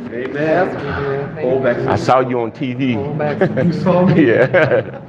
Amen. Yes, we do. Thank Hold back. you. I saw you on TV. Hold back. You saw me? Yeah.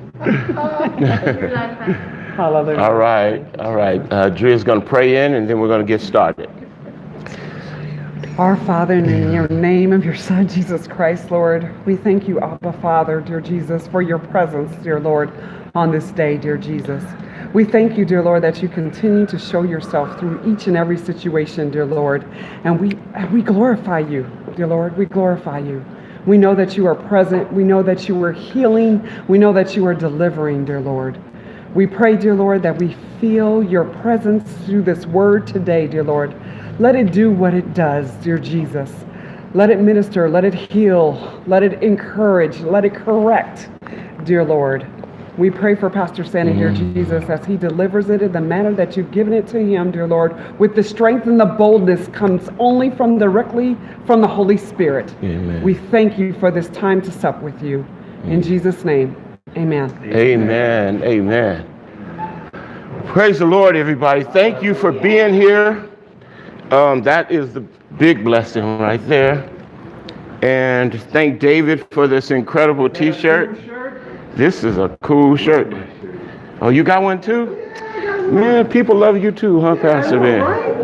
Hallelujah. All right. All right. Drea's going to pray in, and then we're going to get started. Our Father, in your name of your Son, Jesus Christ, Lord, we thank you, Abba Father, dear Jesus, for your presence, dear Lord, on this day, dear Jesus. We thank you, dear Lord, that you continue to show yourself through each and every situation, dear Lord. And we glorify you, dear Lord. We glorify you. We know that you are present. We know that you are healing. We know that you are delivering, dear Lord. We pray, dear Lord, that we feel your presence through this word today, dear Lord. Let it do what it does, dear Jesus. Let it minister, let it heal, let it encourage, let it correct, dear Lord. We pray for Pastor Sandy, dear Jesus, as he delivers it in the manner that you've given it to him, dear Lord, with the strength and the boldness comes only from directly from the Holy Spirit. Amen. We thank you for this time to sup with you. In Jesus' name, amen. Amen. Amen. Praise the Lord, everybody. Thank you for being here. That is the big blessing right there. And thank David for this incredible t-shirt. This is a cool shirt. Oh, you got one too? Man, people love you too, huh, Pastor Ben?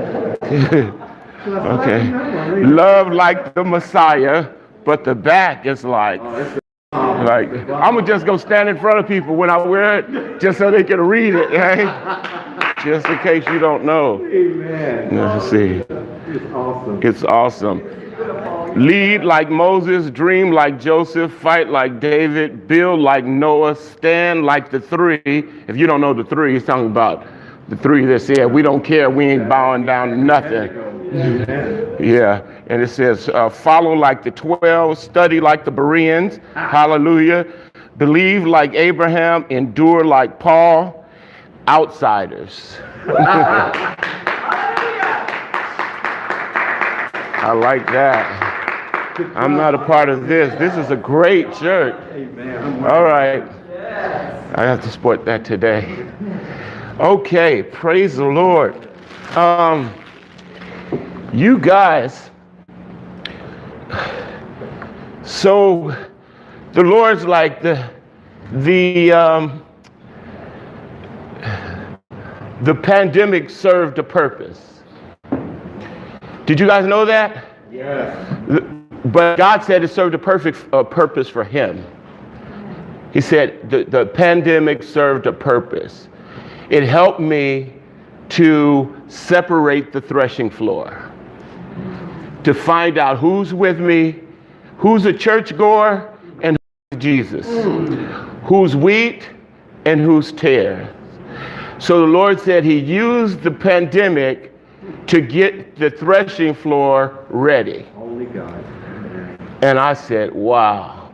Okay. Love like the Messiah, but the back is like I'm gonna just go stand in front of people when I wear it, just so they can read it, right? Just in case you don't know. Amen. Let's see. It's awesome. It's awesome. Lead like Moses, dream like Joseph, fight like David, build like Noah, stand like the three. If you don't know the three, he's talking about the three that said, we don't care, we ain't bowing down to nothing. Yeah, and it says, follow like the 12, study like the Bereans, hallelujah, believe like Abraham, endure like Paul, outsiders. I like that. I'm not a part of this. This is a great church. All right. I have to support that today. Okay, praise the Lord. You guys, so the Lord's like the pandemic served a purpose. Did you guys know that? Yes. But God said it served a perfect purpose for him. He said the pandemic served a purpose. It helped me to separate the threshing floor, to find out who's with me, who's a churchgoer, and who's Jesus, who's wheat and who's tares. So the Lord said he used the pandemic to get the threshing floor ready. Only God. And I said, wow.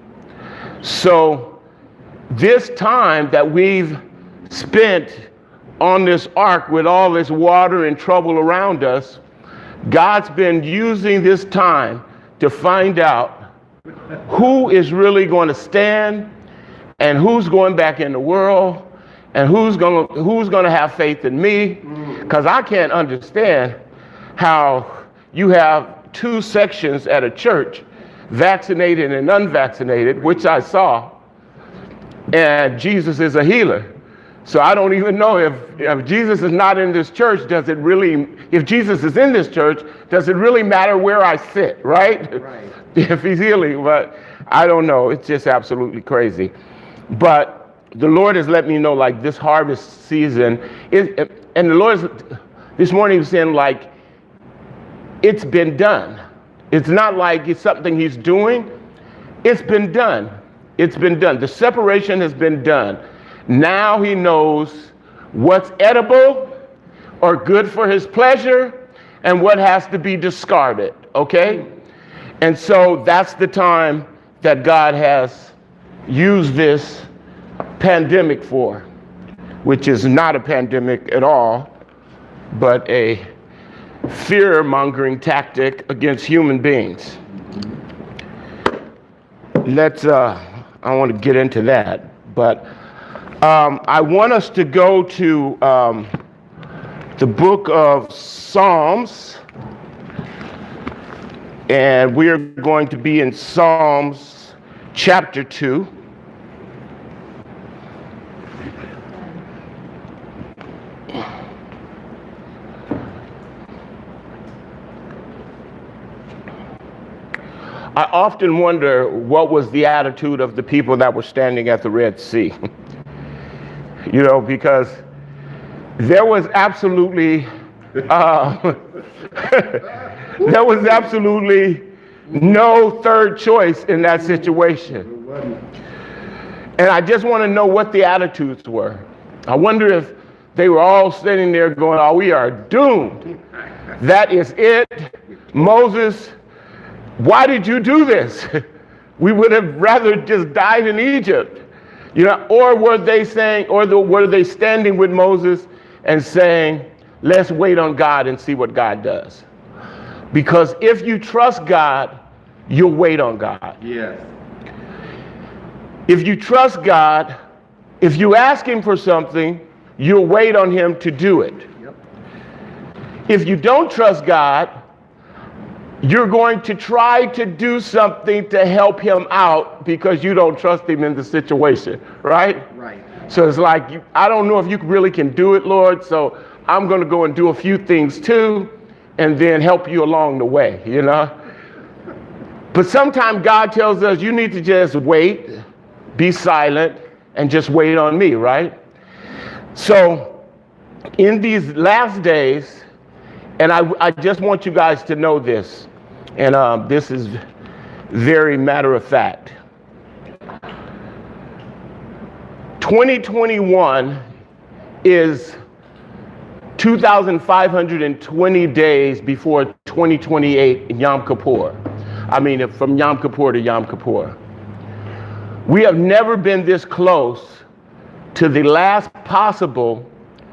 So this time that we've spent on this ark with all this water and trouble around us, God's been using this time to find out who is really going to stand and who's going back in the world and who's going to have faith in me. Because I can't understand how you have two sections at a church, vaccinated and unvaccinated, which I saw, and Jesus is a healer. So I don't even know if Jesus is not in this church, if Jesus is in this church, does it really matter where I sit, right? Right. If he's healing, but I don't know. It's just absolutely crazy. But the Lord has let me know, like, this harvest season, and the Lord this morning was saying, like, it's been done. It's not like it's something he's doing. It's been done. It's been done. The separation has been done. Now he knows what's edible or good for his pleasure and what has to be discarded, okay? And so that's the time that God has used this pandemic for, which is not a pandemic at all, but a fear-mongering tactic against human beings. I want to get into that, but I want us to go to the book of Psalms, And we are going to be in Psalms chapter 2. I often wonder what was the attitude of the people that were standing at the Red Sea. You know, because there was absolutely there was absolutely no third choice in that situation. And I just want to know what the attitudes were. I wonder if they were all sitting there going, oh, we are doomed. That is it. Moses, why did you do this? We would have rather just died in Egypt. You know, or were they saying, were they standing with Moses and saying, let's wait on God and see what God does? Because if you trust God, you'll wait on God. Yes. If you trust God, if you ask him for something, you'll wait on him to do it. Yep. If you don't trust God, you're going to try to do something to help him out because you don't trust him in the situation, right? Right. So it's like, I don't know if you really can do it, Lord, so I'm going to go and do a few things too, and then help you along the way, you know? But sometimes God tells us you need to just wait, be silent, and just wait on me, right? So in these last days, and I just want you guys to know this, and this is very matter of fact. 2021 is 2,520 days before 2028 Yom Kippur. I mean, from Yom Kippur to Yom Kippur. We have never been this close to the last possible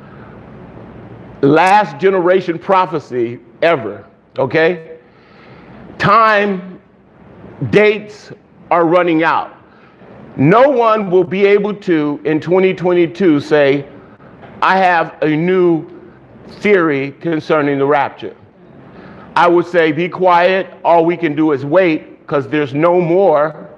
last generation prophecy ever, okay? Time, dates are running out. No one will be able to, in 2022, say, I have a new theory concerning the rapture. I would say, be quiet. All we can do is wait, because there's no more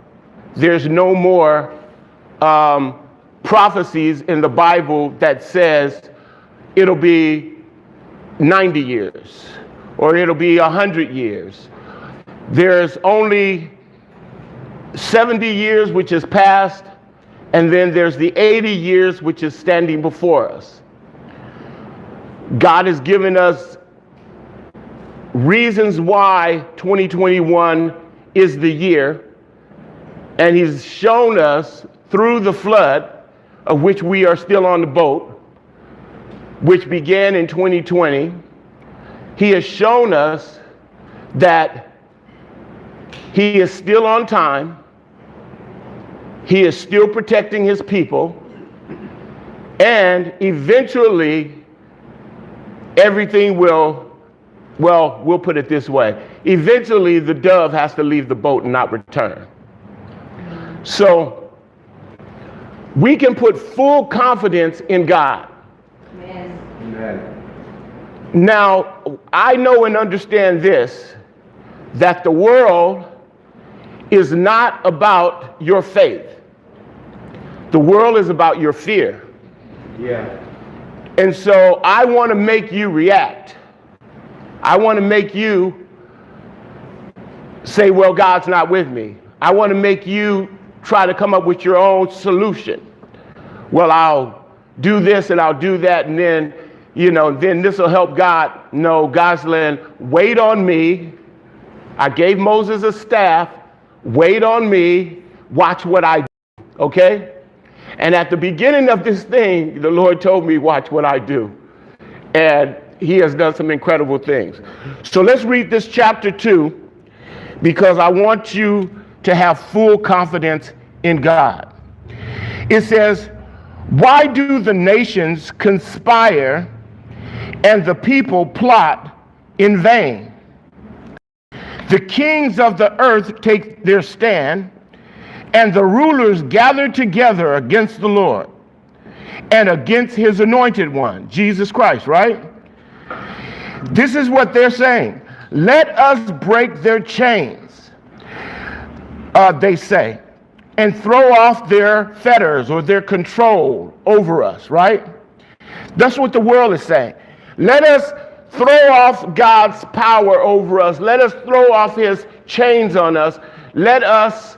prophecies in the Bible that says it'll be 90 years or it'll be 100 years. There's only 70 years, which is past, and then there's the 80 years, which is standing before us. God has given us reasons why 2021 is the year, and he's shown us through the flood, of which we are still on the boat, which began in 2020. He has shown us that he is still on time. He is still protecting his people. And eventually, everything will, well, we'll put it this way. Eventually, the dove has to leave the boat and not return. So, we can put full confidence in God. Amen. Amen. Now, I know and understand this, that the world is not about your faith. The world is about your fear. Yeah. And so I want to make you react. I want to make you say, well, God's not with me. I want to make you try to come up with your own solution. Well, I'll do this and I'll do that, and then, you know, then this will help God. No, God's saying, wait on me. I gave Moses a staff. Wait on me. Watch what I do. Okay? And at the beginning of this thing, the Lord told me, watch what I do. And he has done some incredible things. So let's read this chapter 2, because I want you to have full confidence in God. It says, why do the nations conspire and the people plot in vain? The kings of the earth take their stand, and the rulers gather together against the Lord and against his anointed one, Jesus Christ, right? This is what they're saying. Let us break their chains, they say, and throw off their fetters or their control over us, right? That's what the world is saying. Let us throw off God's power over us. Let us throw off his chains on us. Let us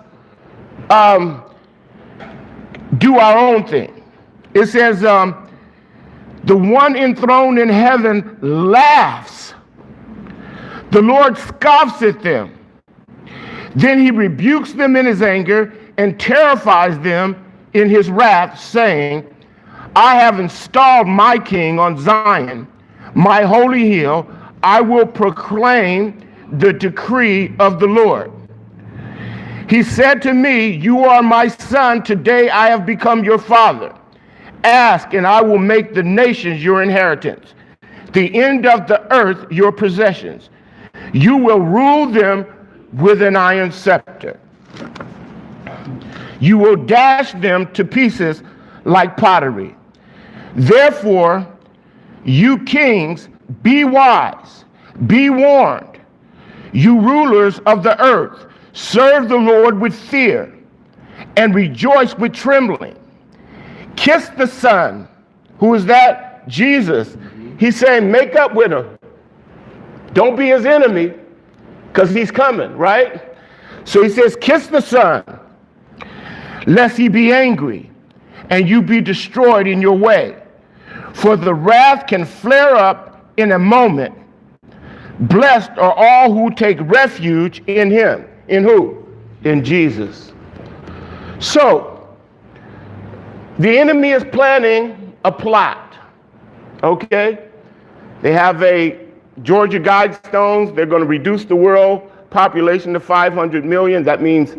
do our own thing. It says, the one enthroned in heaven laughs. The Lord scoffs at them. Then he rebukes them in his anger and terrifies them in his wrath, saying, I have installed my king on Zion, my holy hill. I will proclaim the decree of the Lord. He said to me, you are my son. Today I have become your father. Ask, and I will make the nations your inheritance, the end of the earth your possessions. You will rule them with an iron scepter. You will dash them to pieces like pottery. Therefore, you kings, be wise, be warned. You rulers of the earth, serve the Lord with fear and rejoice with trembling. Kiss the Son. Who is that? Jesus. He's saying, make up with him. Don't be his enemy, because he's coming, right? So he says, kiss the Son, lest he be angry and you be destroyed in your way. For the wrath can flare up in a moment. Blessed are all who take refuge in him. In who? In Jesus. So, the enemy is planning a plot, okay? They have a Georgia Guidestones. They're going to reduce the world population to 500 million. That means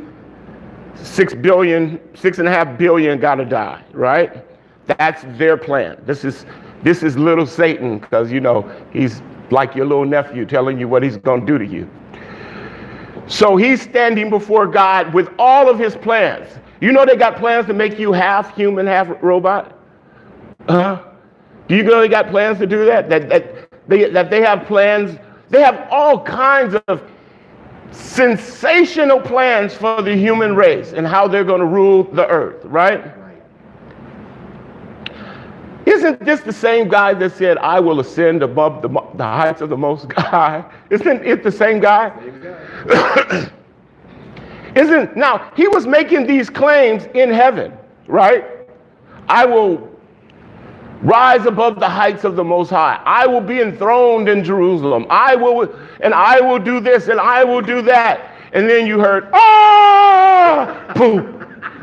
6.5 billion got to die, right? That's their plan. This is little Satan, because, you know, he's like your little nephew telling you what he's going to do to you. So he's standing before God with all of his plans. You know they got plans to make you half human, half robot? Do you know they got plans to do that? That they have plans. They have all kinds of sensational plans for the human race and how they're going to rule the earth, right? Isn't this the same guy that said, I will ascend above the heights of the Most High? Isn't it the same guy? Now, he was making these claims in heaven, right? I will rise above the heights of the Most High. I will be enthroned in Jerusalem. I will do this and I will do that. And then you heard, ah, boom.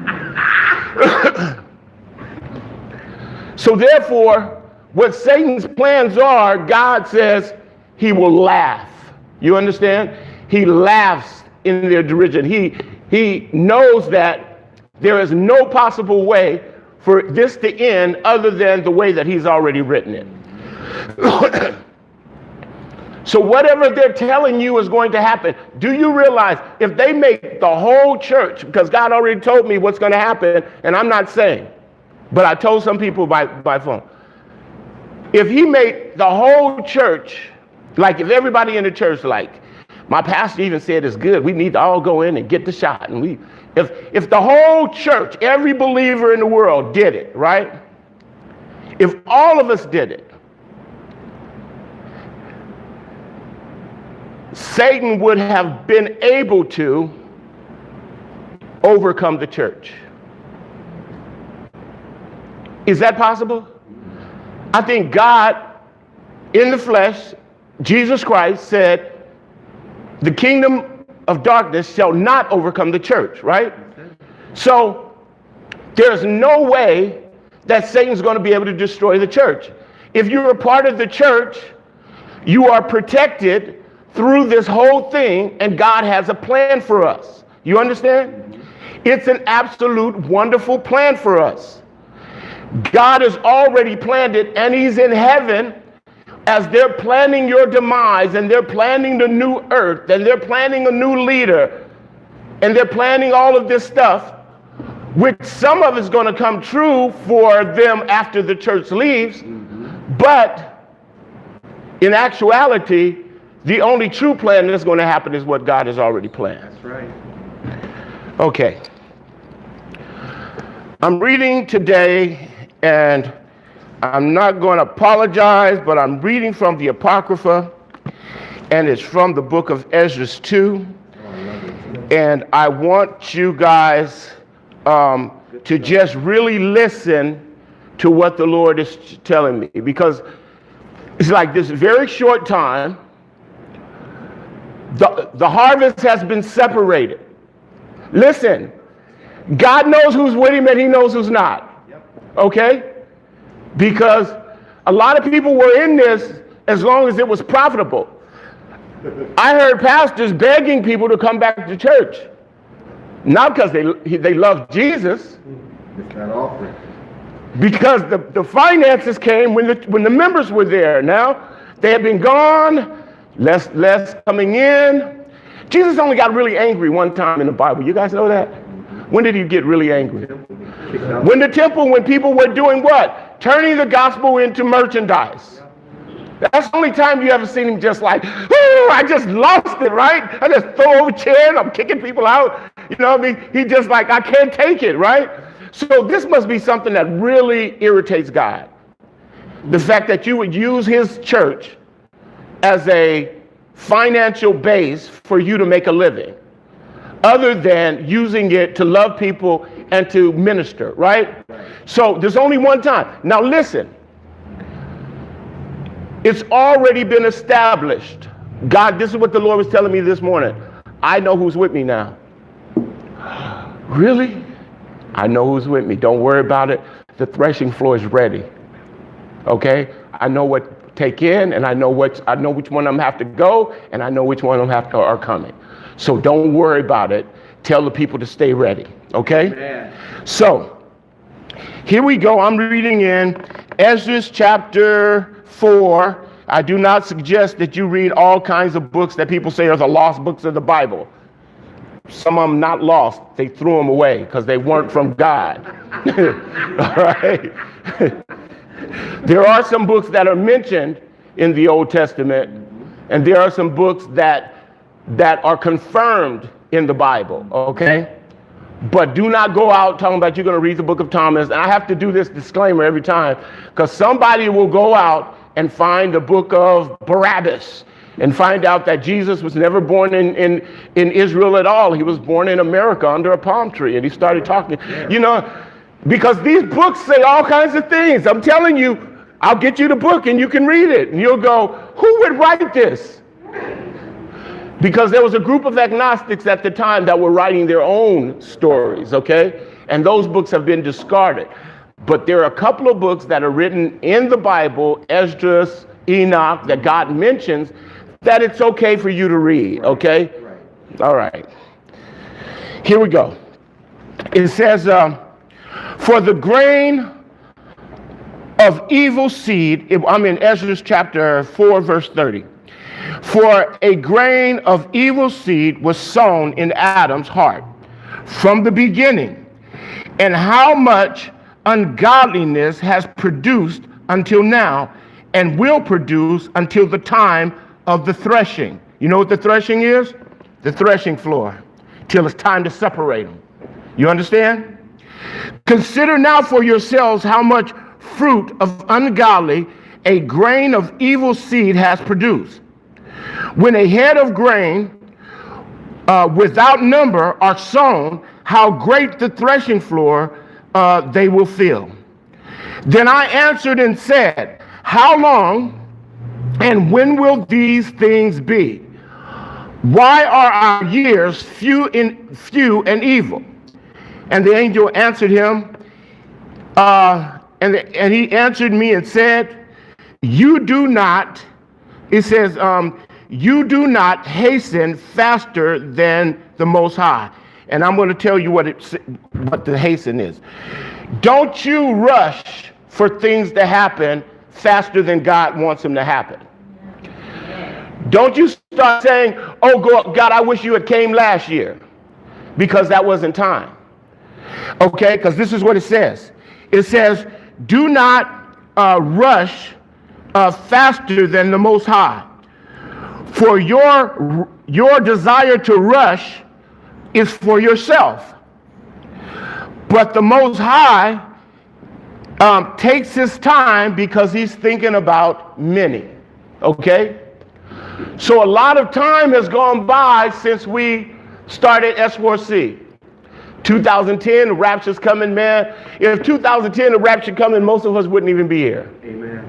So therefore, what Satan's plans are, God says he will laugh. You understand? He laughs in their derision. He knows that there is no possible way for this to end other than the way that he's already written it. So whatever they're telling you is going to happen, do you realize if they make the whole church, because God already told me what's going to happen, and I'm not saying, but I told some people by phone, if he made the whole church, like if everybody in the church, like my pastor even said it's good, we need to all go in and get the shot. And if the whole church, every believer in the world did it, right? If all of us did it, Satan would have been able to overcome the church. Is that possible? I think God in the flesh, Jesus Christ, said, the kingdom of darkness shall not overcome the church, right? So there's no way that Satan's going to be able to destroy the church. If you're a part of the church, you are protected through this whole thing, and God has a plan for us. You understand? It's an absolute wonderful plan for us. God has already planned it, and he's in heaven as they're planning your demise, and they're planning the new earth, and they're planning a new leader, and they're planning all of this stuff, which some of it's going to come true for them after the church leaves. But in actuality, the only true plan that's going to happen is what God has already planned. That's right. Okay. I'm reading today, and I'm not going to apologize, but I'm reading from the Apocrypha, and it's from the book of Esdras 2. And I want you guys to just really listen to what the Lord is telling me, because it's like this very short time, the harvest has been separated. Listen, God knows who's with him and he knows who's not. Okay? Because a lot of people were in this as long as it was profitable. I heard pastors begging people to come back to church. Not because they love Jesus. It's that offering. Because the finances came when the members were there. Now, they had been gone, less coming in. Jesus only got really angry one time in the Bible. You guys know that? When did he get really angry? When the temple, when people were doing what? Turning the gospel into merchandise. That's the only time you ever seen him just like, oh, I just lost it, right? I just throw over chairs, I'm kicking people out. You know what I mean? He just like, I can't take it, right? So this must be something that really irritates God. The fact that you would use his church as a financial base for you to make a living, other than using it to love people and to minister, right? So there's only one time. Now listen. It's already been established. God, this is what the Lord was telling me this morning. I know who's with me now. Really? I know who's with me. Don't worry about it. The threshing floor is ready. Okay? I know what to take in, and I know which one of them have to go, and I know which one of them are coming. So don't worry about it. Tell the people to stay ready. Okay? Amen. So here we go. I'm reading in Esdras chapter 4. I do not suggest that you read all kinds of books that people say are the lost books of the Bible. Some of them not lost. They threw them away because they weren't from God. All right. There are some books that are mentioned in the Old Testament, and there are some books that are confirmed in the Bible. Okay. But do not go out talking about you're going to read the book of Thomas. And I have to do this disclaimer every time, because somebody will go out and find the book of Barabbas and find out that Jesus was never born in Israel at all. He was born in America under a palm tree. And he started talking, you know, because these books say all kinds of things. I'm telling you, I'll get you the book and you can read it. And you'll go, who would write this? Because there was a group of agnostics at the time that were writing their own stories, okay? And those books have been discarded. But there are a couple of books that are written in the Bible, Esdras, Enoch, that God mentions, that it's okay for you to read, okay? Right. All right. Here we go. It says, for the grain of evil seed, I'm in Esdras chapter 4, verse 30. For a grain of evil seed was sown in Adam's heart from the beginning, and how much ungodliness has produced until now, and will produce until the time of the threshing. You know what the threshing is? The threshing floor, till it's time to separate them. You understand? Consider now for yourselves how much fruit of ungodly a grain of evil seed has produced. When a head of grain without number are sown, how great the threshing floor they will fill. Then I answered and said, how long and when will these things be? Why are our years few and evil? And the angel answered him, and he answered me and said, you do not, it says, you do not hasten faster than the Most High. And I'm going to tell you what the hasten is. Don't you rush for things to happen faster than God wants them to happen. Don't you start saying, oh God, I wish you had came last year, because that wasn't time. Okay, because this is what it says. It says, do not rush faster than the Most High. For your desire to rush is for yourself. But the Most High takes his time because he's thinking about many. Okay? So a lot of time has gone by since we started S4C. 2010, the rapture's coming, man. If 2010, the rapture coming, most of us wouldn't even be here. Amen.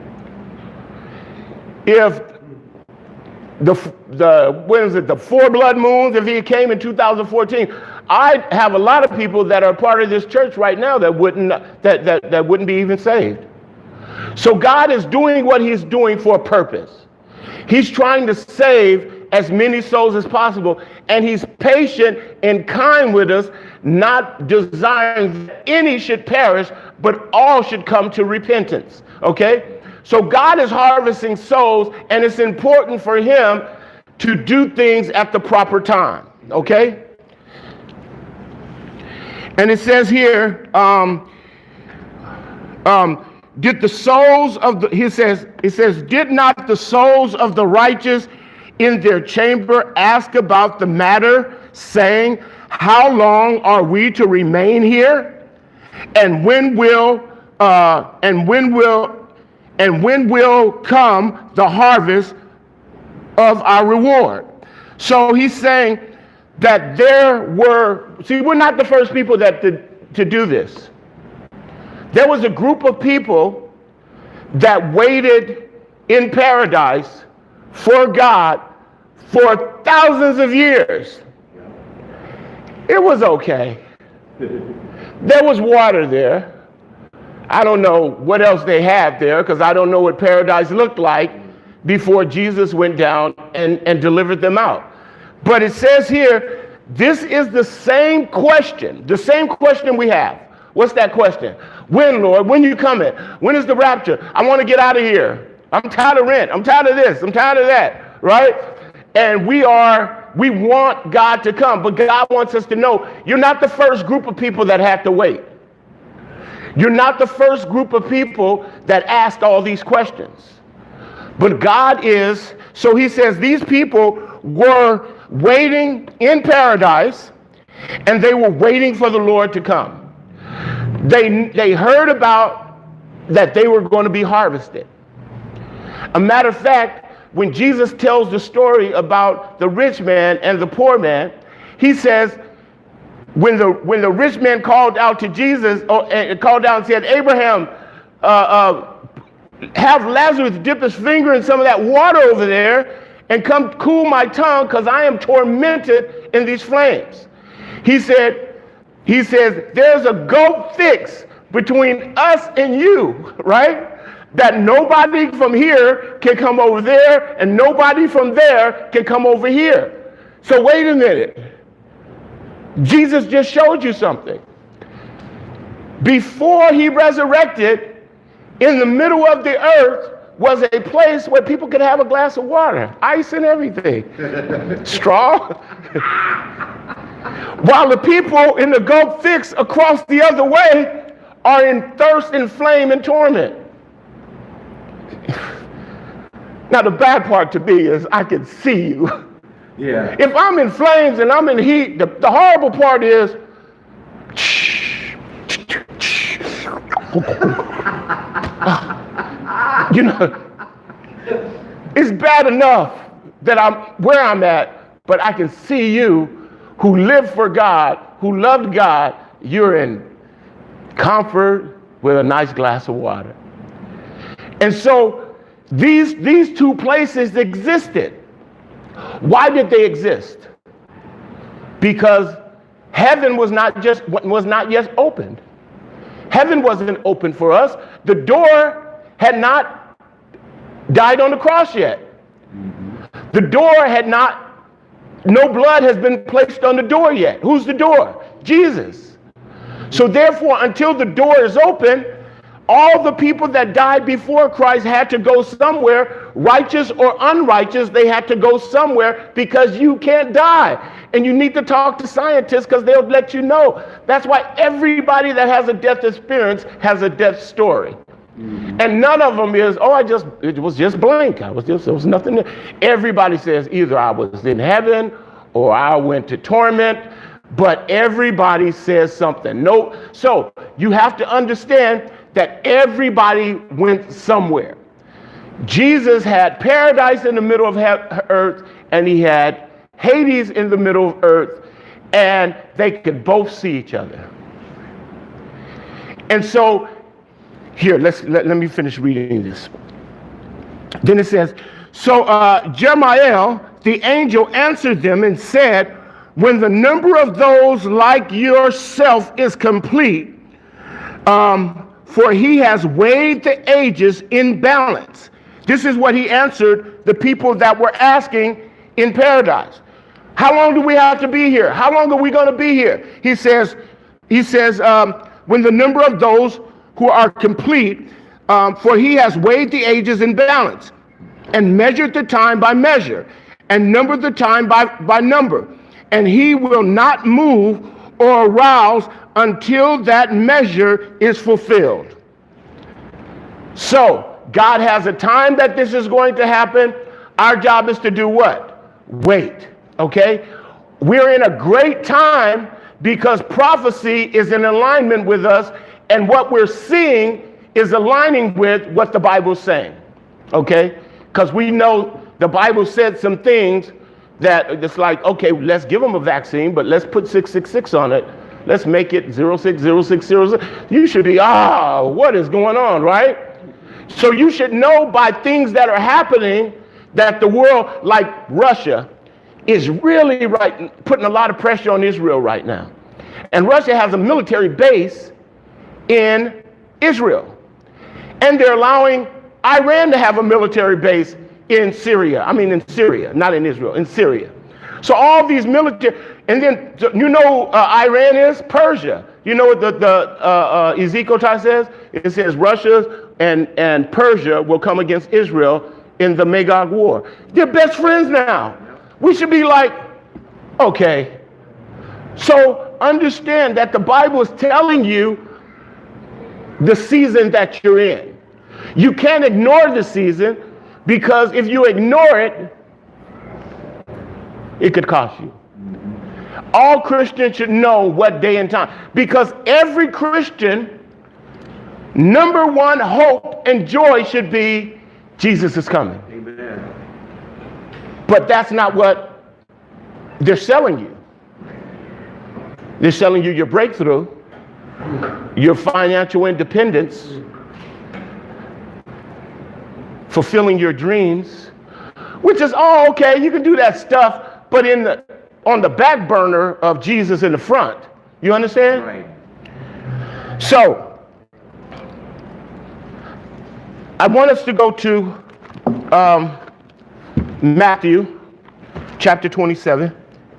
If the four blood moons, if he came in 2014, I have a lot of people that are part of this church right now that wouldn't be even saved. So God is doing what he's doing for a purpose. He's trying to save as many souls as possible, and he's patient and kind with us, not desiring that any should perish, but all should come to repentance. Okay? So God is harvesting souls, and it's important for him to do things at the proper time. Okay? And it says here, did the souls of the, it says, did not the souls of the righteous in their chamber ask about the matter, saying, how long are we to remain here? And when will come the harvest of our reward? So he's saying that we're not the first people to do this. There was a group of people that waited in paradise for God for thousands of years. It was okay. There was water there. I don't know what else they had there, because I don't know what paradise looked like before Jesus went down and delivered them out. But it says here, this is the same question we have. What's that question? When, Lord? When you coming? When is the rapture? I want to get out of here. I'm tired of rent. I'm tired of this. I'm tired of that. Right? And we want God to come, but God wants us to know you're not the first group of people that have to wait. You're not the first group of people that asked all these questions. But God is. So he says these people were waiting in paradise, and they were waiting for the Lord to come. They heard about that they were going to be harvested. A matter of fact, when Jesus tells the story about the rich man and the poor man, he says, when the rich man called out to Jesus, called out and said, Abraham, have Lazarus dip his finger in some of that water over there and come cool my tongue, because I am tormented in these flames. He says, there's a gulf fixed between us and you, right? That nobody from here can come over there, and nobody from there can come over here. So wait a minute. Jesus just showed you something. Before he resurrected, in the middle of the earth was a place where people could have a glass of water, ice and everything, straw. While the people in the Gulf Fix across the other way are in thirst and flame and torment. Now the bad part to me is I can see you. Yeah. If I'm in flames and I'm in heat, the horrible part is you know, it's bad enough that I'm where I'm at, but I can see you who live for God, who loved God. You're in comfort with a nice glass of water. And so these two places existed. Why did they exist? Because heaven was not yet opened. Heaven wasn't open for us. The door had not died on the cross yet. The door had not, no blood has been placed on the door yet. Who's the door? Jesus. So therefore, until the door is open, all the people that died before Christ had to go somewhere, righteous or unrighteous, they had to go somewhere, because you can't die. And you need to talk to scientists, because they'll let you know. That's why everybody that has a death experience has a death story. And none of them is, oh, it was just blank. There was nothing there. Everybody says either I was in heaven or I went to torment, but everybody says something. No, so you have to understand that everybody went somewhere. Jesus had paradise in the middle of earth, and he had Hades in the middle of earth, and they could both see each other. And so, here, let me finish reading this. Then it says, so Jeremiah, the angel, answered them and said, when the number of those like yourself is complete, for he has weighed the ages in balance. This is what he answered the people that were asking in paradise. How long do we have to be here? How long are we going to be here? He says, when the number of those who are complete, for he has weighed the ages in balance and measured the time by measure and numbered the time by number. And he will not move or arouse until that measure is fulfilled. So, God has a time that this is going to happen. Our job is to do what? Wait, okay? We're in a great time because prophecy is in alignment with us, and what we're seeing is aligning with what the Bible's saying, okay? Because we know the Bible said some things that it's like, okay, let's give them a vaccine, but let's put 666 on it. Let's make it 060606. You should be, what is going on, right? So you should know by things that are happening that the world, like Russia, is really putting a lot of pressure on Israel right now. And Russia has a military base in Israel. And they're allowing Iran to have a military base in Syria. In Syria, not in Israel, in Syria. So all these military, and then Iran is Persia. You know what the Ezekiel says? It says Russia and Persia will come against Israel in the Magog War. They're best friends now. We should be like, okay. So understand that the Bible is telling you the season that you're in. You can't ignore the season, because if you ignore it, it could cost you. All Christians should know what day and time, because every Christian, number one hope and joy should be Jesus is coming. Amen. But that's not what they're selling you. They're selling you your breakthrough, your financial independence, fulfilling your dreams, which is all okay. You can do that stuff, but on the back burner of Jesus in the front. You understand? Right. So, I want us to go to Matthew chapter 27.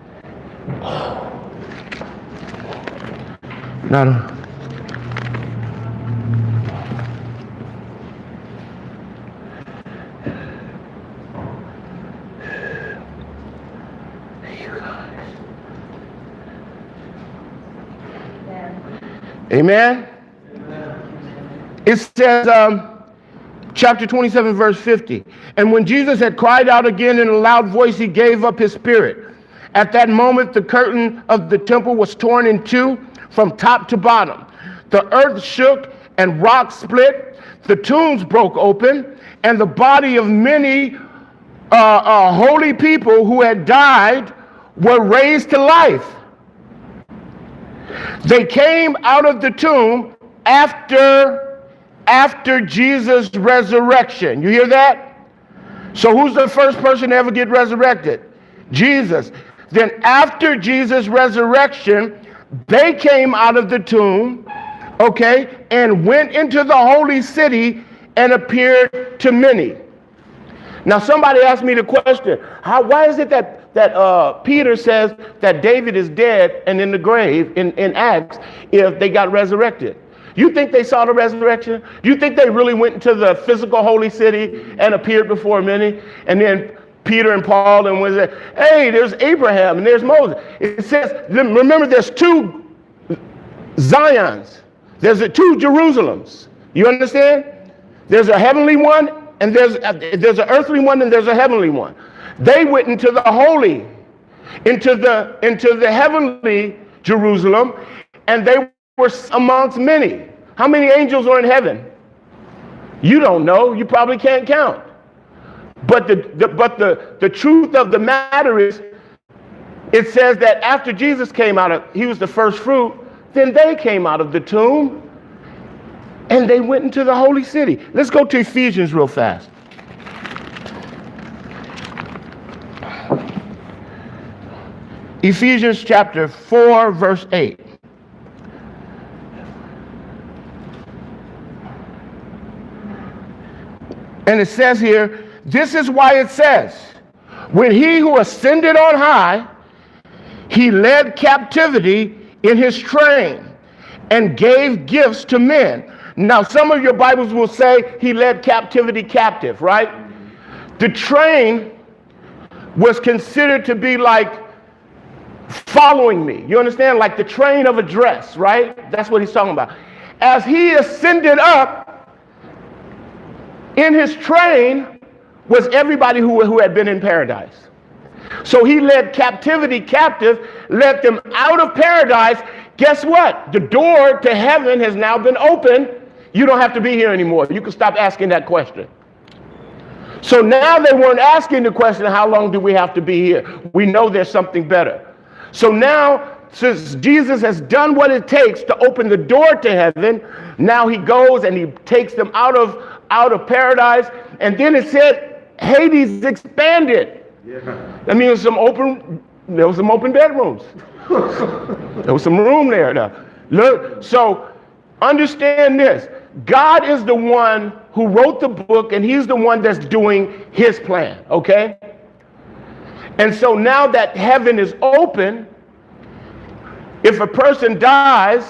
Amen. It says, chapter 27, verse 50. And when Jesus had cried out again in a loud voice, he gave up his spirit. At that moment, the curtain of the temple was torn in two from top to bottom. The earth shook and rocks split. The tombs broke open, and the body of many holy people who had died were raised to life. They came out of the tomb after Jesus' resurrection. You hear that? So who's the first person to ever get resurrected? Jesus. Then after Jesus' resurrection, they came out of the tomb, okay, and went into the holy city and appeared to many. Now somebody asked me the question, why is it that Peter says that David is dead and in the grave in Acts if they got resurrected? You think they saw the resurrection? You think they really went into the physical holy city and appeared before many? And then Peter and Paul and was there, hey, there's Abraham and there's Moses. It says, remember, there's two Zions. There's two Jerusalems. You understand? There's a heavenly one, and there's an earthly one, and there's a heavenly one. They went into the holy, into the heavenly Jerusalem, and they were amongst many. How many angels are in heaven? You don't know. You probably can't count. But the truth of the matter is, it says that after Jesus came out, he was the first fruit, then they came out of the tomb and they went into the holy city. Let's go to Ephesians real fast. Ephesians chapter 4, verse 8. And it says here, this is why it says, when he who ascended on high, he led captivity in his train and gave gifts to men. Now, some of your Bibles will say he led captivity captive, right? The train was considered to be like following me. You understand? Like the train of a dress, right? That's what he's talking about. As he ascended up, in his train was everybody who had been in paradise. So he led captivity captive, led them out of paradise. Guess what? The door to heaven has now been opened. You don't have to be here anymore. You can stop asking that question. So now they weren't asking the question, how long do we have to be here? We know there's something better. So now, since Jesus has done what it takes to open the door to heaven, now he goes and he takes them out of paradise. And then it said Hades expanded. Yeah. That means there was some open bedrooms. There was some room there now. Look, so understand this. God is the one who wrote the book, and he's the one that's doing his plan, okay? And so now that heaven is open, if a person dies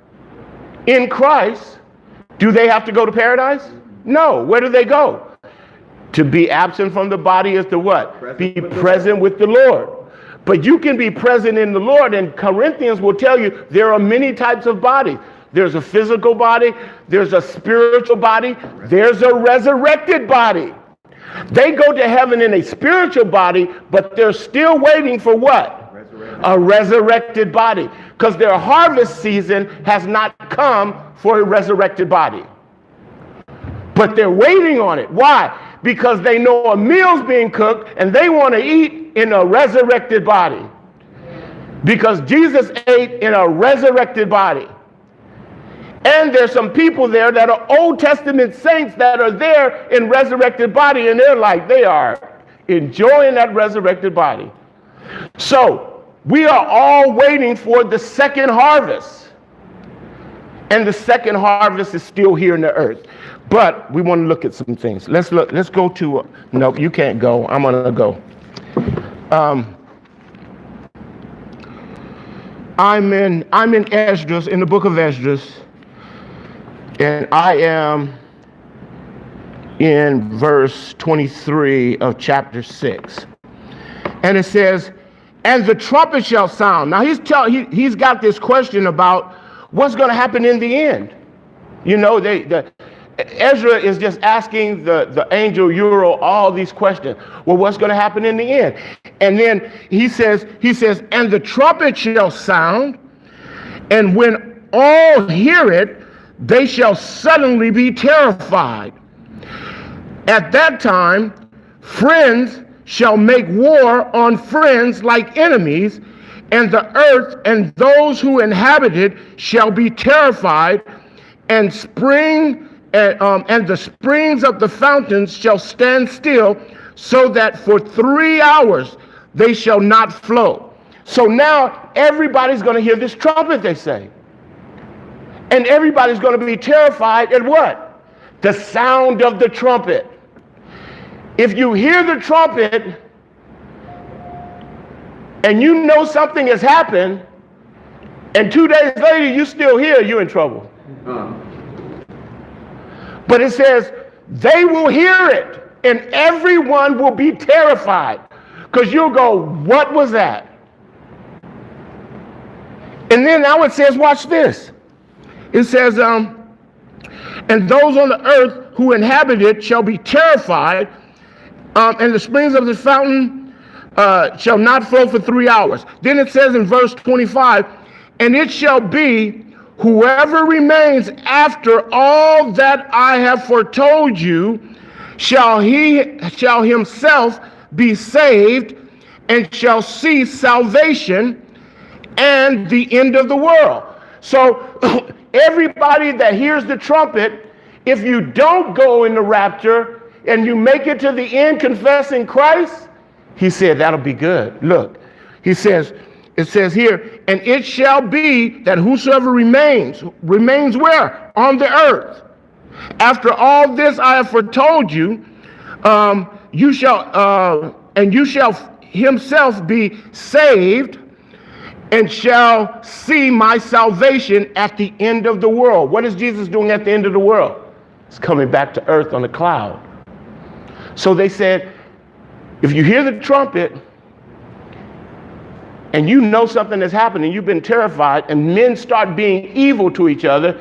in Christ, do they have to go to paradise? No. Where do they go? To be absent from the body is to what? Be present with the Lord. But you can be present in the Lord, and Corinthians will tell you there are many types of bodies. There's a physical body, there's a spiritual body, there's a resurrected body. They go to heaven in a spiritual body, but they're still waiting for what? A resurrected body. Because their harvest season has not come for a resurrected body. But they're waiting on it. Why? Because they know a meal's being cooked and they want to eat in a resurrected body. Because Jesus ate in a resurrected body. And there's some people there that are Old Testament saints that are there in resurrected body, and they're like, they are enjoying that resurrected body. So we are all waiting for the second harvest. And the second harvest is still here in the earth. But we want to look at some things. Let's go to, no, you can't go. I'm going to go. I'm in Esdras, in the book of Esdras. And I am in verse 23 of chapter 6. And it says, and the trumpet shall sound. Now he's got this question about what's going to happen in the end. You know, Ezra is just asking the angel Uriel all these questions. Well, what's going to happen in the end? And then he says, and the trumpet shall sound, and when all hear it, they shall suddenly be terrified. At that time, friends shall make war on friends like enemies, and the earth and those who inhabit it shall be terrified, and the springs of the fountains shall stand still, so that for 3 hours they shall not flow. So now everybody's going to hear this trumpet, they say. And everybody's going to be terrified at what? The sound of the trumpet. If you hear the trumpet and you know something has happened, and 2 days later you still hear, you're in trouble. But it says they will hear it and everyone will be terrified, because you'll go, what was that? And then now it says, watch this. It says, and those on the earth who inhabit it shall be terrified, and the springs of the fountain shall not flow for 3 hours. Then it says in verse 25, and it shall be, whoever remains after all that I have foretold you, shall himself be saved, and shall see salvation and the end of the world. So everybody that hears the trumpet, if you don't go in the rapture and you make it to the end confessing Christ, he said that'll be good. Look, it says here, and it shall be that whosoever remains where? On the earth. After all this I have foretold you, you shall himself be saved, and shall see my salvation at the end of the world. What is Jesus doing at the end of the world? He's coming back to earth on a cloud. So they said, if you hear the trumpet and you know something is happening, you've been terrified, and men start being evil to each other,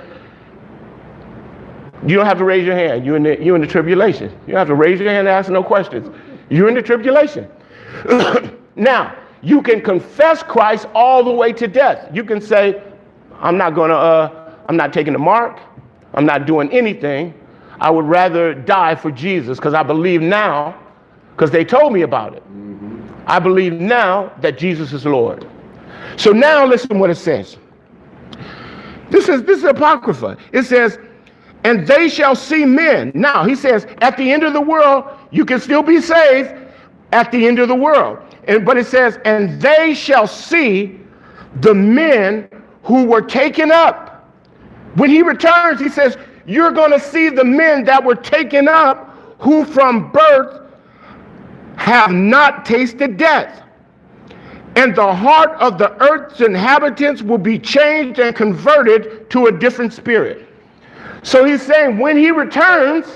you don't have to raise your hand. You're in the tribulation. You don't have to raise your hand and ask no questions. You're in the tribulation. Now, you can confess Christ all the way to death. You can say, I'm not taking the mark. I'm not doing anything. I would rather die for Jesus because I believe now, because they told me about it. I believe now that Jesus is Lord. So now listen what it says. This is Apocrypha. It says, and they shall see men. Now, he says, at the end of the world, you can still be saved at the end of the world. But it says, and they shall see the men who were taken up. When he returns, he says, you're going to see the men that were taken up who from birth have not tasted death. And the heart of the earth's inhabitants will be changed and converted to a different spirit. So he's saying when he returns,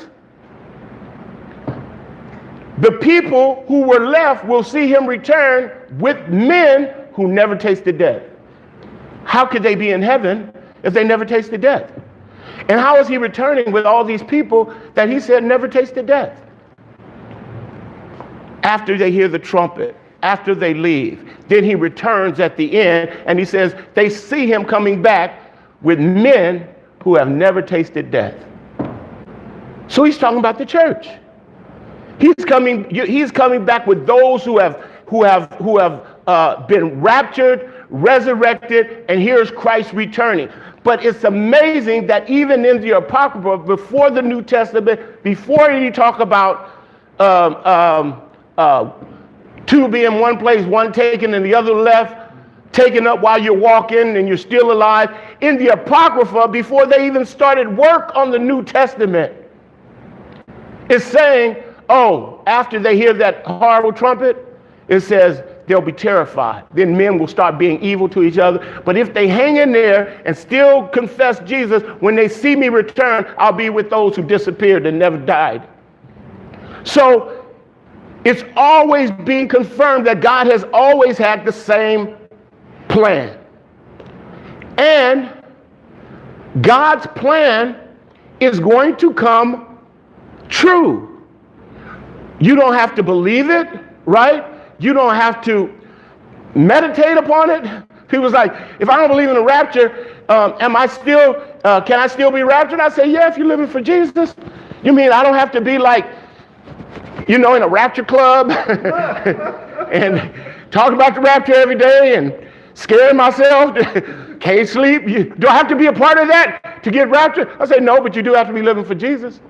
the people who were left will see him return with men who never tasted death. How could they be in heaven if they never tasted death? And how is he returning with all these people that he said never tasted death? After they hear the trumpet, after they leave, then he returns at the end, and he says they see him coming back with men who have never tasted death. So he's talking about the church. He's coming back with those who have been raptured, resurrected, and here's Christ returning. But it's amazing that even in the Apocrypha, before the New Testament, before any talk about two being one place, one taken and the other left, taken up while you're walking and you're still alive, in the Apocrypha, before they even started work on the New Testament, it's saying, oh, after they hear that horrible trumpet, it says they'll be terrified. Then men will start being evil to each other. But if they hang in there and still confess Jesus, when they see me return, I'll be with those who disappeared and never died. So it's always being confirmed that God has always had the same plan. And God's plan is going to come true. You don't have to believe it, right? You don't have to meditate upon it. People's like, if I don't believe in the rapture, can I still be raptured? I say, yeah, if you're living for Jesus. You mean I don't have to be like, in a rapture club and talk about the rapture every day and scaring myself, can't sleep? Do I have to be a part of that to get raptured? I say, no, but you do have to be living for Jesus.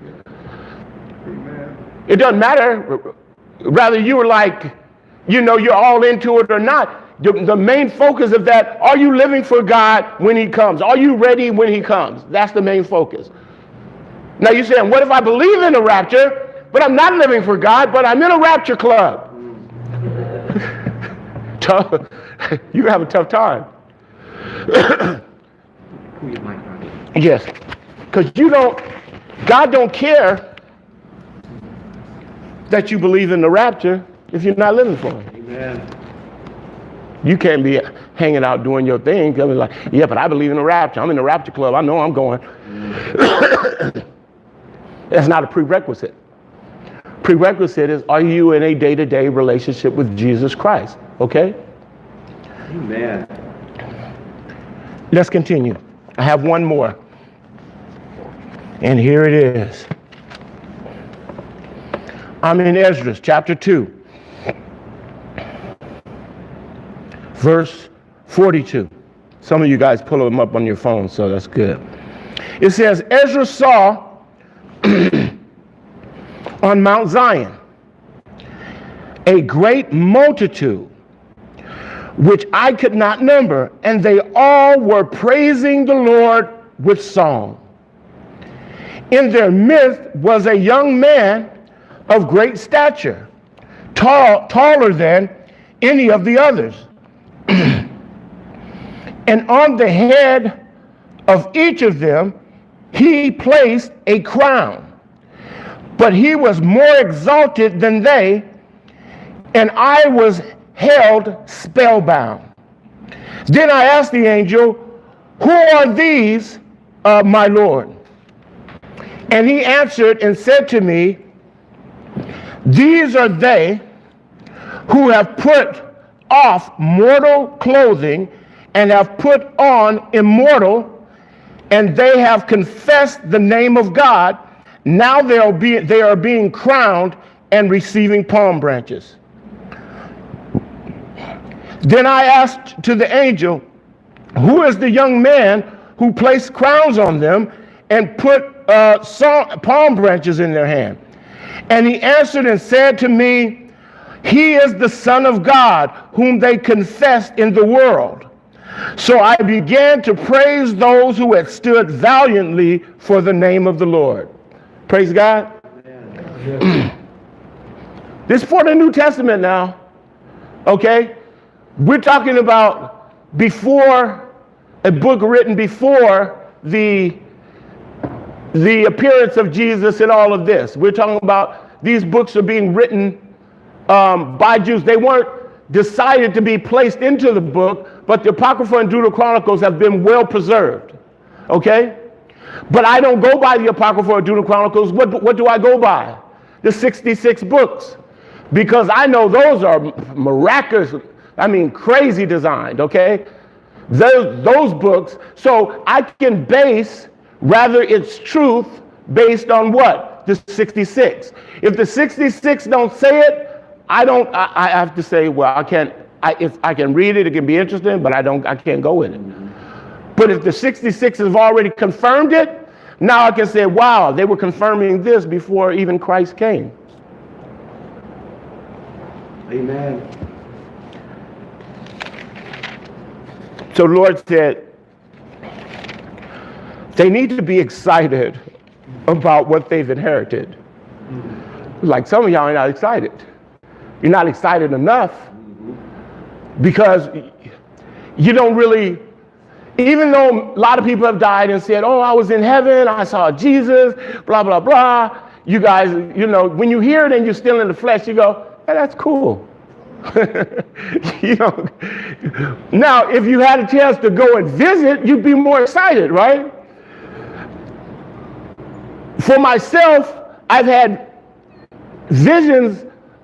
It doesn't matter. Rather, you were like, you're all into it or not. The main focus of that, are you living for God when he comes? Are you ready when he comes? That's the main focus. Now you're saying, what if I believe in the rapture, but I'm not living for God, but I'm in a rapture club? You have a tough time. Yes, because God don't care that you believe in the rapture if you're not living for him. Amen. You can't be hanging out doing your thing. Like, yeah, but I believe in the rapture. I'm in the rapture club. I know I'm going. That's not a prerequisite. Prerequisite is, are you in a day-to-day relationship with Jesus Christ? Okay? Amen. Let's continue. I have one more. And here it is. I'm in Ezra chapter 2, verse 42. Some of you guys pull them up on your phone, so that's good. It says, Ezra saw on Mount Zion a great multitude, which I could not number, and they all were praising the Lord with song. In their midst was a young man of great stature, taller than any of the others. And on the head of each of them, he placed a crown. But he was more exalted than they, and I was held spellbound. Then I asked the angel, who are these, my Lord? And he answered and said to me, these are they who have put off mortal clothing and have put on immortal, and they have confessed the name of God. Now they are being crowned and receiving palm branches. Then I asked to the angel, who is the young man who placed crowns on them and put palm branches in their hand? And he answered and said to me, he is the Son of God, whom they confessed in the world. So I began to praise those who had stood valiantly for the name of the Lord. Praise God. This is for the New Testament now. Okay? We're talking about before, a book written before the appearance of Jesus and all of this. We're talking about these books are being written by Jews. They weren't decided to be placed into the book, but the Apocrypha and Deuterochronicles have been well preserved. Okay? But I don't go by the Apocrypha or Deuterochronicles. What do I go by? The 66 books. Because I know those are miraculous, crazy designed, okay? Those books. So I can base rather its truth based on what? The 66. If the 66 don't say it, I have to say, well, if I can read it, it can be interesting, but I can't go with it. But if the 66 have already confirmed it, now I can say, wow, they were confirming this before even Christ came. Amen. So the Lord said, they need to be excited about what they've inherited. Like some of y'all are not excited. You're not excited enough because you don't really, even though a lot of people have died and said, oh, I was in heaven, I saw Jesus, blah, blah, blah. You guys, when you hear it and you're still in the flesh, you go, hey, that's cool. Now, if you had a chance to go and visit, you'd be more excited, right? For myself, I've had visions,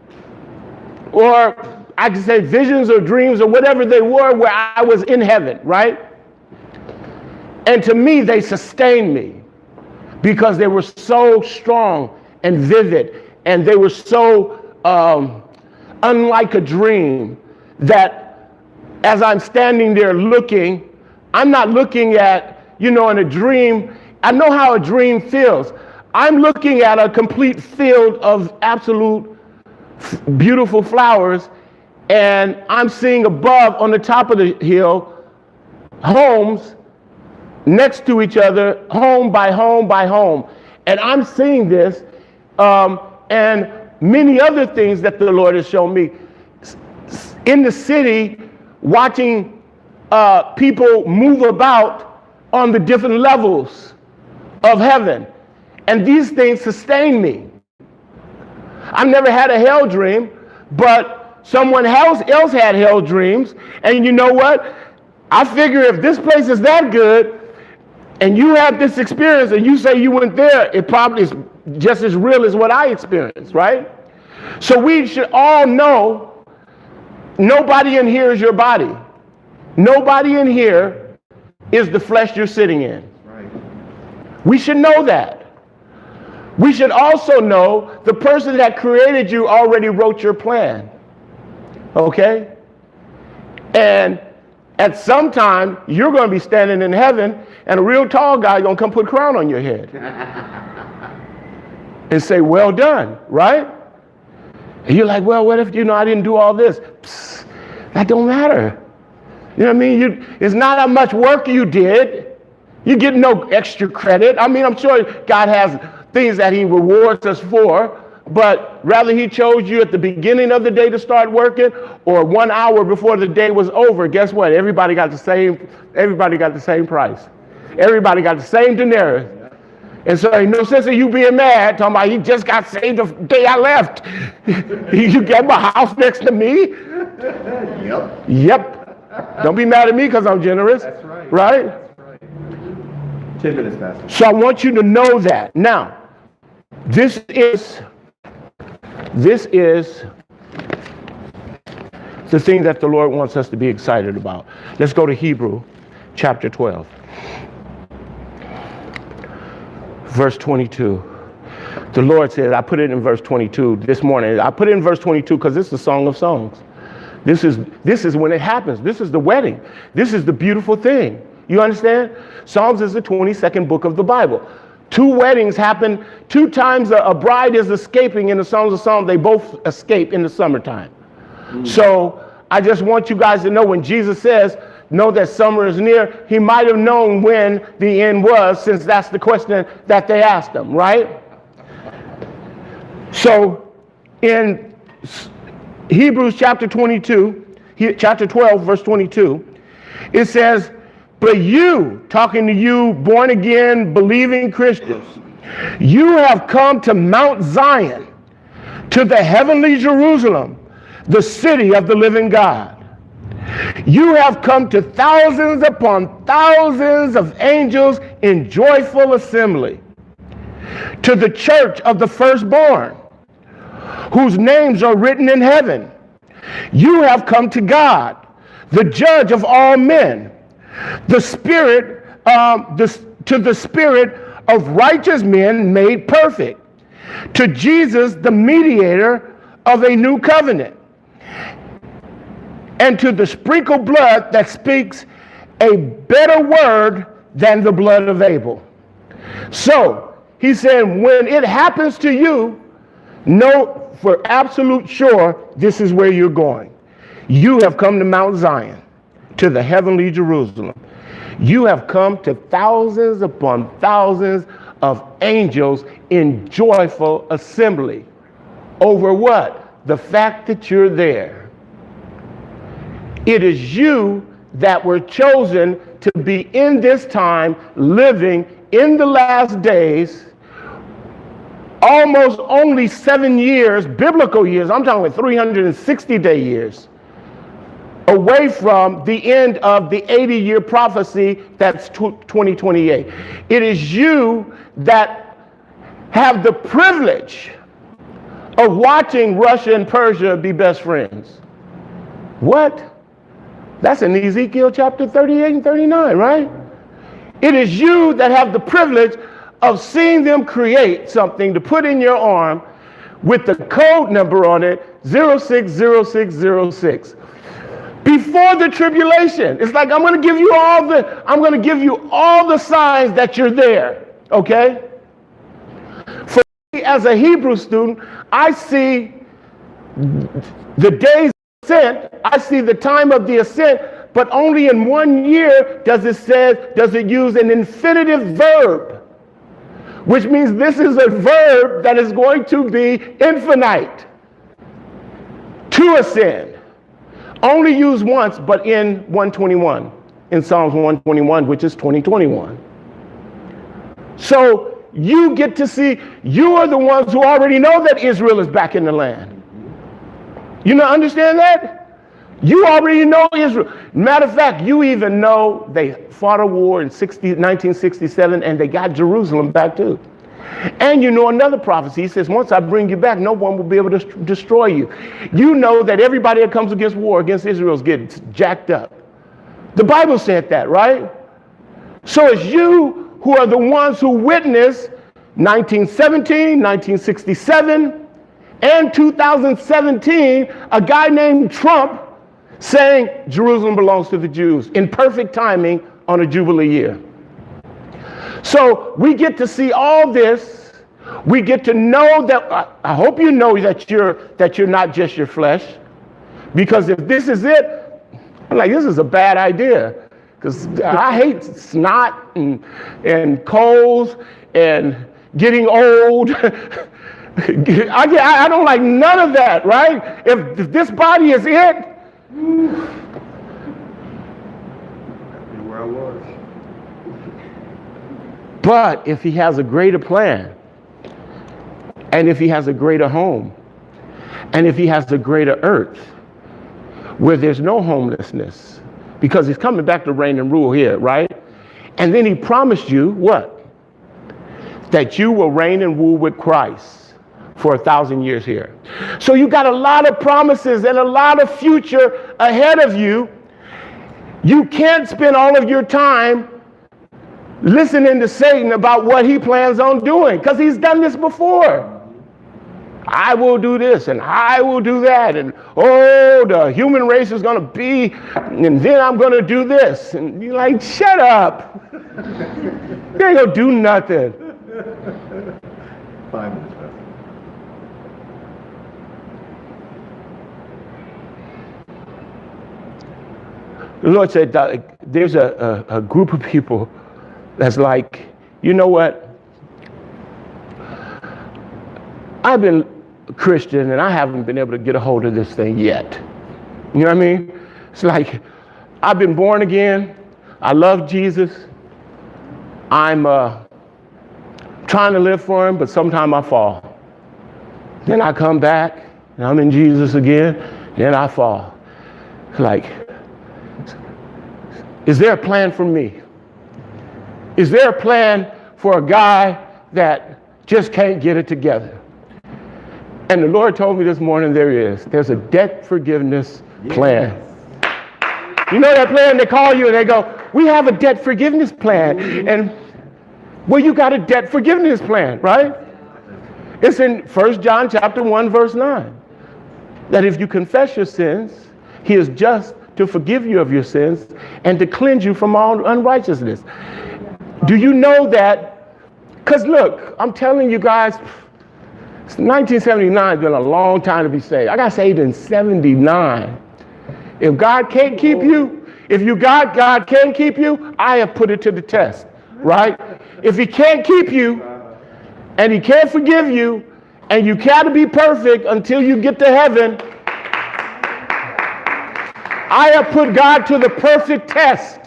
or I could say visions or dreams or whatever they were, where I was in heaven, right? And to me, they sustained me because they were so strong and vivid, and they were so unlike a dream that as I'm standing there looking, I'm not looking at, in a dream, I know how a dream feels. I'm looking at a complete field of absolute beautiful flowers, and I'm seeing above on the top of the hill homes next to each other, home by home by home. And I'm seeing this and many other things that the Lord has shown me in the city, watching people move about on the different levels of heaven. And these things sustain me. I've never had a hell dream, but someone else had hell dreams. And you know what? I figure if this place is that good, and you have this experience, and you say you went there, it probably is just as real as what I experienced, right? So we should all know nobody in here is your body. Nobody in here is the flesh you're sitting in. Right. We should know that. We should also know the person that created you already wrote your plan. Okay? And at some time, you're going to be standing in heaven, and a real tall guy is going to come put a crown on your head and say, well done, right? And you're like, well, what if, I didn't do all this? Psst, that don't matter. You know what I mean? It's not how much work you did. You get no extra credit. I mean, I'm sure God has things that he rewards us for, but rather he chose you at the beginning of the day to start working or 1 hour before the day was over. Guess what? Everybody got the same price. Everybody got the same denarius. And so ain't no sense of you being mad, talking about he just got saved the day I left. You got my house next to me? Yep. Don't be mad at me because I'm generous. That's right. Right? That's right. 10 minutes, Pastor. So I want you to know that. Now, this is the thing that the Lord wants us to be excited about. Let's go to Hebrew chapter 12. Verse 22. The Lord says, I put it in verse 22 this morning. I put it in verse 22 because it's the Song of Songs. This is when it happens. This is the wedding. This is the beautiful thing. You understand? Psalms is the 22nd book of the Bible. 2 weddings happen 2 times. A bride is escaping in the Songs of Songs. They both escape in the summertime. So I just want you guys to know when Jesus says, know that summer is near, he might have known when the end was, since that's the question that they asked him, right? So in Hebrews chapter 12, verse 22, it says, but you, talking to you born again, believing Christians, you have come to Mount Zion, to the heavenly Jerusalem, the city of the living God. You have come to thousands upon thousands of angels in joyful assembly, to the church of the firstborn, whose names are written in heaven. You have come to God, the judge of all men, the spirit, to the spirit of righteous men made perfect, to Jesus, the mediator of a new covenant, and to the sprinkled blood that speaks a better word than the blood of Abel. So he said, when it happens to you, know for absolute sure this is where you're going. You have come to Mount Zion, to the heavenly Jerusalem. You have come to thousands upon thousands of angels in joyful assembly. Over what? The fact that you're there. It is you that were chosen to be in this time, living in the last days, almost only 7 years, biblical years, I'm talking about 360-day years, away from the end of the 80-year prophecy that's 2028. It is you that have the privilege of watching Russia and Persia be best friends. What? That's in Ezekiel chapter 38 and 39, right? It is you that have the privilege of seeing them create something to put in your arm with the code number on it, 060606. Before the tribulation. It's like I'm going to give you all the signs that you're there, okay? For me as a Hebrew student, I see the days of ascent, I see the time of the ascent, but only in 1 year does it use an infinitive verb, which means this is a verb that is going to be infinite. To ascend. Only used once, but in 121, in Psalms 121, which is 2021. So you get to see, you are the ones who already know that Israel is back in the land. You know, understand that? You already know Israel. Matter of fact, you even know they fought a war in 1967 and they got Jerusalem back too. And you know another prophecy. He says, once I bring you back, no one will be able to destroy you. You know that everybody that comes against war against Israel is getting jacked up. The Bible said that, right? So it's you who are the ones who witnessed 1917, 1967, and 2017, a guy named Trump saying Jerusalem belongs to the Jews in perfect timing on a Jubilee year. So we get to see all this. We get to know that, I hope you know that you're not just your flesh. Because if this is it, I'm like, this is a bad idea. Because I hate snot and colds and getting old. I don't like none of that, right? If this body is it, where I was. But if he has a greater plan, and if he has a greater home, and if he has a greater earth, where there's no homelessness, because he's coming back to reign and rule here, right? And then he promised you what? That you will reign and rule with Christ for 1,000 years here. So you got a lot of promises and a lot of future ahead of you. You can't spend all of your time listening to Satan about what he plans on doing, because he's done this before. I will do this and I will do that, and oh, the human race is going to be, and then I'm going to do this. And you're like, shut up. You ain't going to do nothing. 5 minutes, Pastor. The Lord said, there's a group of people that's like, you know what? I've been a Christian and I haven't been able to get a hold of this thing yet. You know what I mean? It's like, I've been born again. I love Jesus. I'm trying to live for him, but sometimes I fall. Then I come back and I'm in Jesus again. Then I fall. It's like, is there a plan for me? Is there a plan for a guy that just can't get it together? And the Lord told me this morning there is. There's a debt forgiveness plan. You know that plan? They call you and they go, we have a debt forgiveness plan. And well, you got a debt forgiveness plan, right? It's in 1 John chapter 1, verse 9. That if you confess your sins, he is just to forgive you of your sins and to cleanse you from all unrighteousness. Do you know that? Because look, I'm telling you guys, 1979 has been a long time to be saved. I got saved in 79. If God can't keep you, God can't keep you, I have put it to the test, right? If he can't keep you and he can't forgive you and you got to be perfect until you get to heaven, I have put God to the perfect test.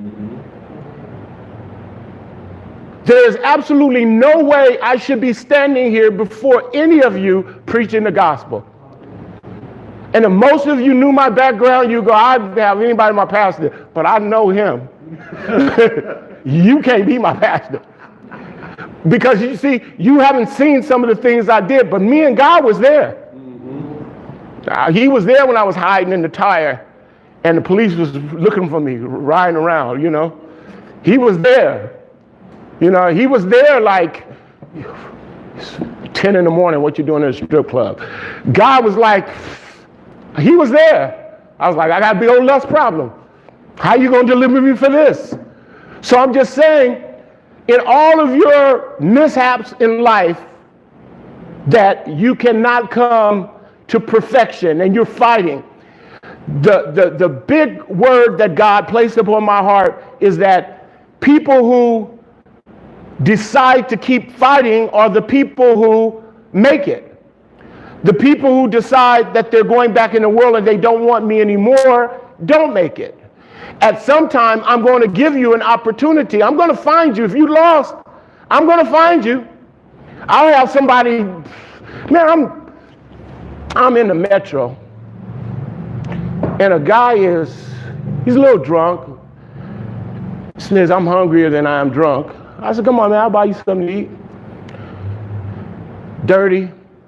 There is absolutely no way I should be standing here before any of you preaching the gospel. And if most of you knew my background, you go, I don't have anybody my pastor, but I know him. You can't be my pastor. Because you see, you haven't seen some of the things I did, but me and God was there. He was there when I was hiding in the tire and the police was looking for me, riding around, you know. He was there. You know, he was there like 10 in the morning, what you doing at a strip club? God was like, he was there. I was like, I got a big old lust problem. How you going to deliver me for this? So I'm just saying, in all of your mishaps in life, that you cannot come to perfection and you're fighting. The big word that God placed upon my heart is that people who decide to keep fighting are the people who make it. The people who decide that they're going back in the world and they don't want me anymore don't make it. At some time, I'm going to give you an opportunity. I'm going to find you. If you lost, I'm going to find you. I'll have somebody, man, I'm in the metro. And a guy he's a little drunk. He says, I'm hungrier than I am drunk. I said, come on, man, I'll buy you something to eat. dirty.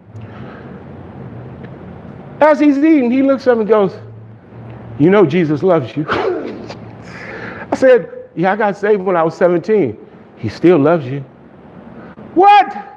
As he's eating, he looks up and goes, you know Jesus loves you. I said, yeah, I got saved when I was 17. He still loves you. What?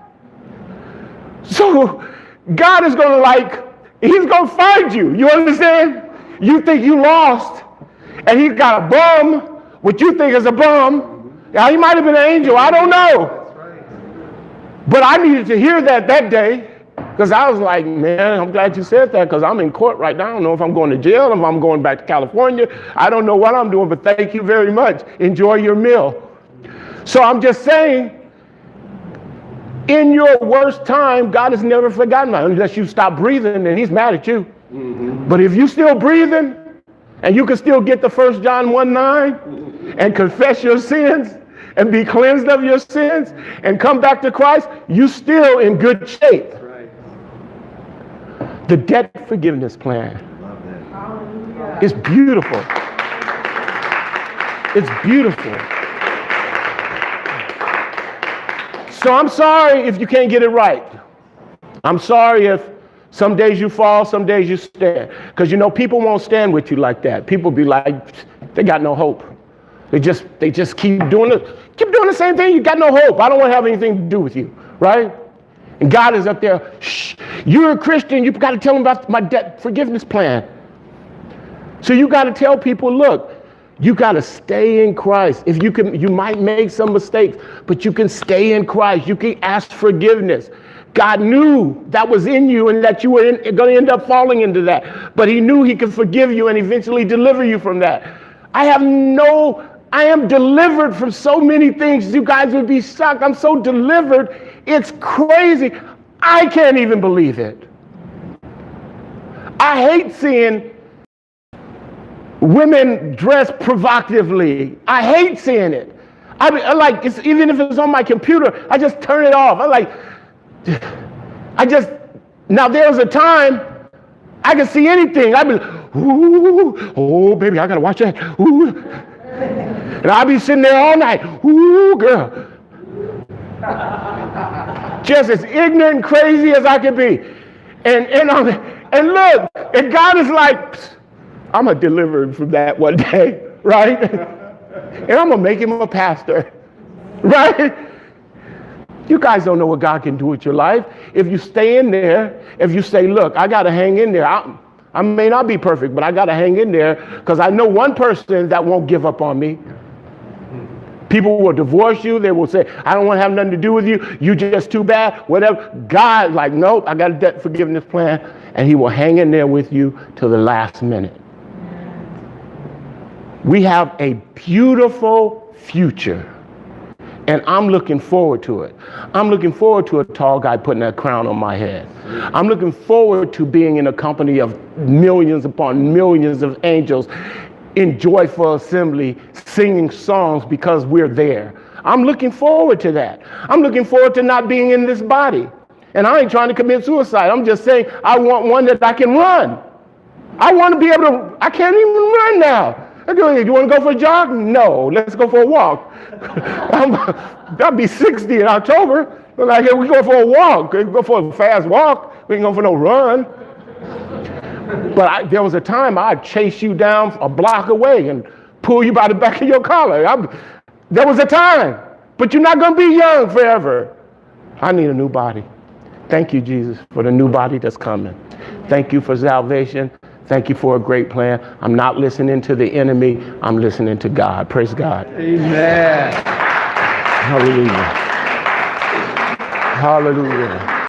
So God is going to he's going to find you. You understand? You think you lost, and he's got a bum, what you think is a bum. Now, he might have been an angel. I don't know. But I needed to hear that day, because I was like, man, I'm glad you said that, because I'm in court right now. I don't know if I'm going to jail, if I'm going back to California. I don't know what I'm doing, but thank you very much. Enjoy your meal. So I'm just saying, in your worst time, God has never forgotten about you. Unless you stop breathing, and he's mad at you. Mm-hmm. But if you're still breathing, and you can still get the 1 John 1:9 and confess your sins and be cleansed of your sins and come back to Christ, you still in good shape. Right. The debt forgiveness plan is beautiful. It's beautiful. So I'm sorry if you can't get it right. I'm sorry if some days you fall, some days you stand. Because people won't stand with you like that. People be like, they got no hope. They just keep doing the same thing. You got no hope. I don't want to have anything to do with you, right? And God is up there, shh, you're a Christian. You've got to tell them about my debt forgiveness plan. So you got to tell people, look, you got to stay in Christ. If you might make some mistakes, but you can stay in Christ. You can ask forgiveness. God knew that was in you and that you were going to end up falling into that. But he knew he could forgive you and eventually deliver you from that. I am delivered from so many things. You guys would be shocked. I'm so delivered. It's crazy. I can't even believe it. I hate seeing women dress provocatively. I hate seeing it. Even if it's on my computer, I just turn it off. Now there's a time I can see anything. I'd be like, ooh, oh baby, I gotta watch that. Ooh. And I'll be sitting there all night. Ooh, girl. Just as ignorant and crazy as I could be. And look, and God is like, I'm going to deliver him from that one day, right? And I'm going to make him a pastor, right? You guys don't know what God can do with your life. If you stay in there, if you say, look, I got to hang in there. I may not be perfect, but I got to hang in there because I know one person that won't give up on me. People will divorce you. They will say, I don't want to have nothing to do with you. You just too bad, whatever. God, nope, I got a debt forgiveness plan. And he will hang in there with you till the last minute. We have a beautiful future. And I'm looking forward to it. I'm looking forward to a tall guy putting that crown on my head. I'm looking forward to being in a company of millions upon millions of angels in joyful assembly, singing songs because we're there. I'm looking forward to that. I'm looking forward to not being in this body. And I ain't trying to commit suicide. I'm just saying I want one that I can run. I want to be able to, I can't even run now. I go, you want to go for a jog? No, let's go for a walk. I'll be 60 in October. Hey, we go for a walk. We go for a fast walk. We ain't going for no run. But there was a time I'd chase you down a block away and pull you by the back of your collar. There was a time. But you're not going to be young forever. I need a new body. Thank you, Jesus, for the new body that's coming. Thank you for salvation. Thank you for a great plan. I'm not listening to the enemy. I'm listening to God. Praise God. Amen. Hallelujah. Hallelujah.